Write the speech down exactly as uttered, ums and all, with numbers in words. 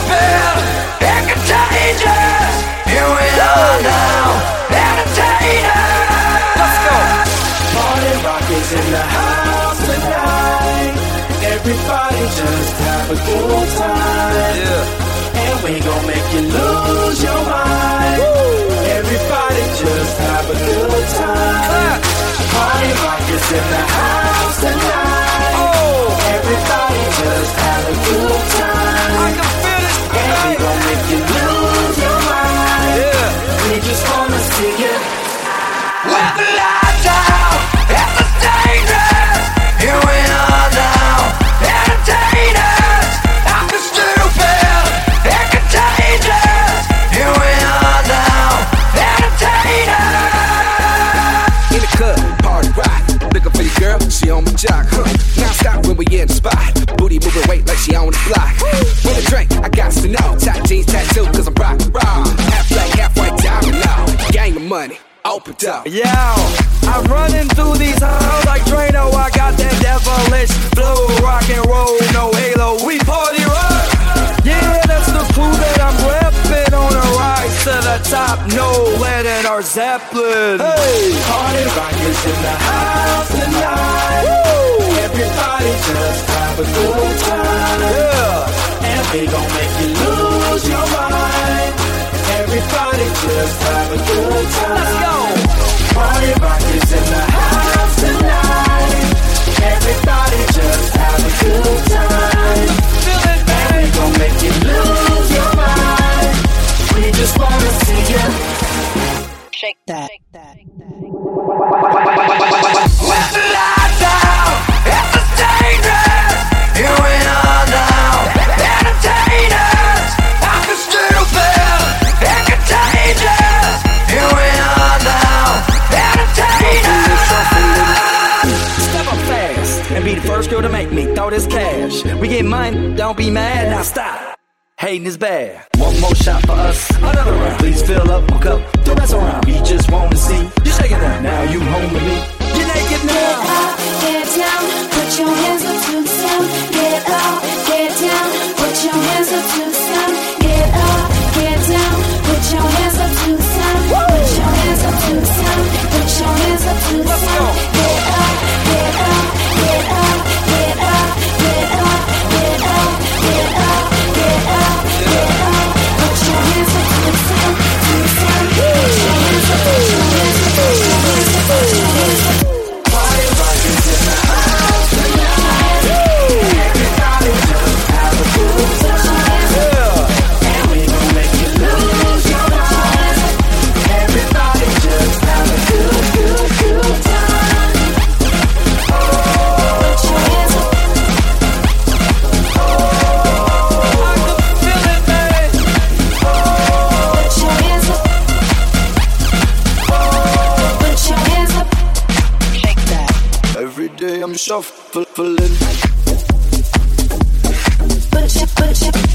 stupid and contagious. Here we are now, entertainers. Let's go. Party rock is in the house tonight. Everybody just have a good time. Yeah. And we gon' make you lose your mind. Woo. Everybody just have a good time. Party rock is in the house tonight. Oh. Everybody just have a good time. I can feel it. And we gon' make you lose your mind. Yeah. We just wanna see you. Let the lights out. It's the dangerous. Here we are now, entertainers. Acting stupid and contagious. Here we are now, entertainers. In the club, party rock. Looking for your girl, she on my jock, huh? Now stop when we in the spot. Booty moving weight like she on the block. With a drink, I got to know. Tight jeans, tattoo, cause I'm rock raw. Half black, half white, diamond now. Gang of money, open up. Yo, I'm running through these halls like Drano. I got that devilish flow, rock and roll, no halo. We party rock. Yeah, that's the crew that I'm repping on a rise to the top. No lead in our Zeppelin. Hey, Party rock is in the house tonight. woo, Everybody just have a good time. yeah. And we gon' make you lose your mind. Everybody just have a good time. Let's go. Party rock is in the house tonight. Everybody just have a good time. Feel it, And we gon' make you lose your mind. We just wanna see you. Shake that. Shake that. With the lights out, it's the dangerous. Here we are now, entertainers. Acting stupid and contagious. Here we are now, entertainers. Step up fast and be the first girl to make me throw this cash. We get money, don't be mad, now stop. Hating is bad. One more shot for us, another round. Please fill up my cup, don't mess around. We just wanna see you shaking it. Now you home with me. You're naked Get now. up, get down, put your hands up to the sound. Get up, get down, put your hands up to the sound. Get up, get down, put your hands up to the sound. Put your hands up to the sound. Put your hands up to the sound. Get up, get up, get up, get up, get up, get up, get up, get up, get up. Put your hands up to the sound, to the sound. Put your hands up, put your hands up, put your hands up, put your hands up. Party rock is in the house tonight. Everybody just have a good time. And we gon' make you lose your mind. Everybody just have a good, good, good time. Put your hands up. I can feel it, man. Put your hands up. Put your hands up. Shake that. Every day I'm shuffling. Put your, put your,